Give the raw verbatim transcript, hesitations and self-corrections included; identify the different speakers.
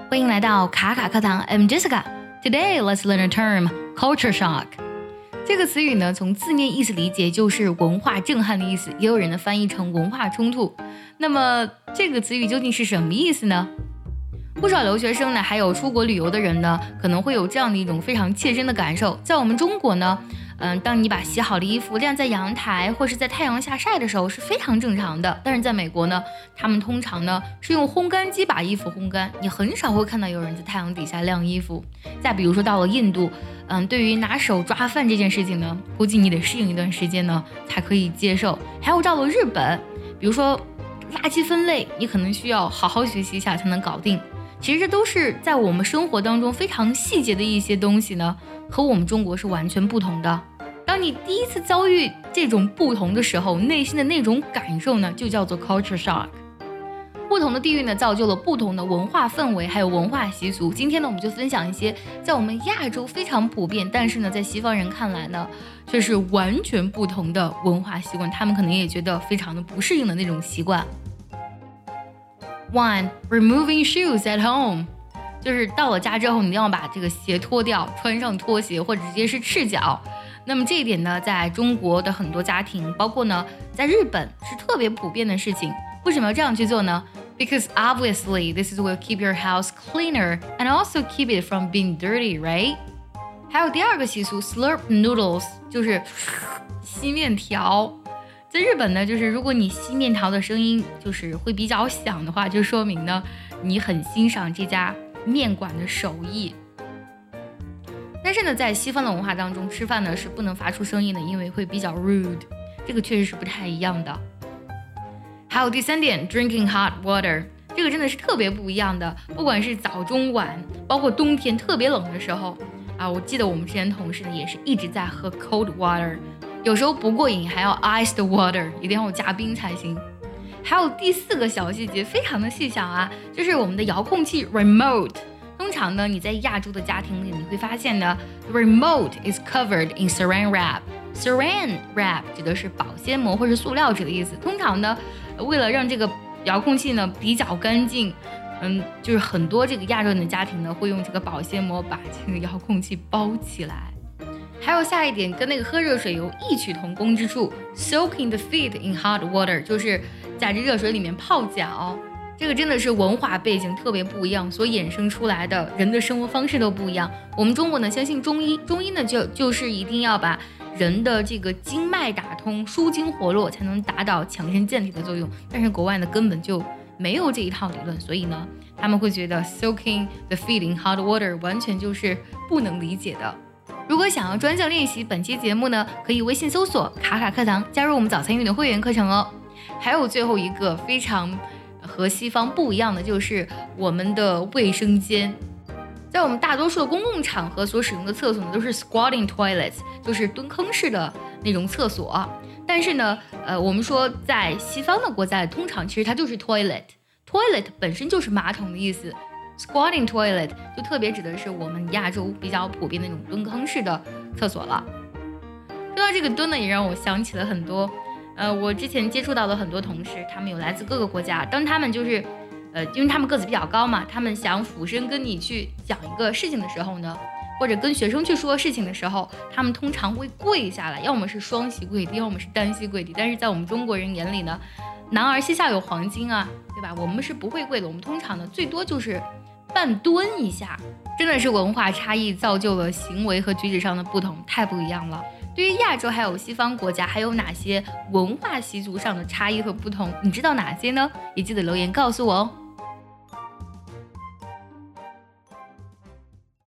Speaker 1: 欢迎来到卡卡课堂 I'm Jessica. Today let's learn a term, culture shock. 这个词语呢，从字面意思理解就是文化震撼的意思，也有人呢翻译成文化冲突。那么这个词语究竟是什么意思呢？不少留学生呢，还有出国旅游的人呢，可能会有这样的一种非常切身的感受。在我们中国呢，嗯，当你把洗好的衣服晾在阳台或是在太阳下晒的时候是非常正常的。但是在美国呢，他们通常呢是用烘干机把衣服烘干，你很少会看到有人在太阳底下晾衣服。再比如说到了印度，嗯，对于拿手抓饭这件事情呢，估计你得适应一段时间呢才可以接受。还有到了日本，比如说垃圾分类，你可能需要好好学习一下才能搞定。其实这都是在我们生活当中非常细节的一些东西呢，和我们中国是完全不同的。当你第一次遭遇这种不同的时候，内心的那种感受呢，就叫做 culture shock。 不同的地域呢，造就了不同的文化氛围还有文化习俗。今天呢，我们就分享一些在我们亚洲非常普遍，但是呢在西方人看来呢却是完全不同的文化习惯，他们可能也觉得非常的不适应的那种习惯。One, removing shoes at home， 就是到了家之后，你一定要把这个鞋脱掉，穿上拖鞋或者直接是赤脚。那么这一点呢，在中国的很多家庭，包括呢在日本是特别普遍的事情。为什么要这样去做呢？ Because obviously this is will keep your house cleaner and also keep it from being dirty, right? 还有第二个习俗 slurp noodles， 就是吸面条。在日本呢，就是如果你吸面条的声音就是会比较响的话，就说明呢你很欣赏这家面馆的手艺。但是呢，在西方的文化当中，吃饭呢是不能发出声音的，因为会比较 rude， 这个确实是不太一样的。还有第三点 drinking hot water， 这个真的是特别不一样的，不管是早中晚，包括冬天特别冷的时候啊，我记得我们之前同事呢也是一直在喝 cold water，有时候不过瘾还要 iced water， 一定要加冰才行。还有第四个小细节非常的细小啊，就是我们的遥控器 remote。 通常呢你在亚洲的家庭里，你会发现呢 remote is covered in saran wrap。 saran wrap 指的是保鲜膜或是塑料纸的意思。通常呢为了让这个遥控器呢比较干净，嗯，就是很多这个亚洲人的家庭呢会用这个保鲜膜把这个遥控器包起来。还有下一点跟那个喝热水有异曲同工之处 soaking the feet in hot water， 就是在这热水里面泡脚。这个真的是文化背景特别不一样，所衍生出来的人的生活方式都不一样。我们中国呢相信中医，中医呢就就是一定要把人的这个经脉打通，舒筋活络，才能达到强身健体的作用。但是国外呢根本就没有这一套理论，所以呢他们会觉得 soaking the feet in hot water 完全就是不能理解的。如果想要专项练习本期节目呢，可以微信搜索卡卡课堂，加入我们早餐英语的会员课程哦。还有最后一个非常和西方不一样的，就是我们的卫生间。在我们大多数的公共场合所使用的厕所呢，都是 squatting toilets， 就是蹲坑式的那种厕所。但是呢，呃，我们说在西方的国家，通常其实它就是 toilet，toilet 本身就是马桶的意思。Squatting toilet 就特别指的是我们亚洲比较普遍的那种蹲坑式的厕所了。说到这个蹲呢，也让我想起了很多，呃，我之前接触到的很多同事，他们有来自各个国家，当他们就是，呃，因为他们个子比较高嘛，他们想俯身跟你去讲一个事情的时候呢，或者跟学生去说事情的时候，他们通常会跪下来，要么是双膝跪地，要么是单膝跪地。但是在我们中国人眼里呢，男儿膝下有黄金啊，对吧？我们是不会跪的，我们通常呢最多就是半蹲一下。真的是文化差异造就了行为和举止上的不同，太不一样了。对于亚洲还有西方国家还有哪些文化习俗上的差异和不同，你知道哪些呢？也记得留言告诉我哦。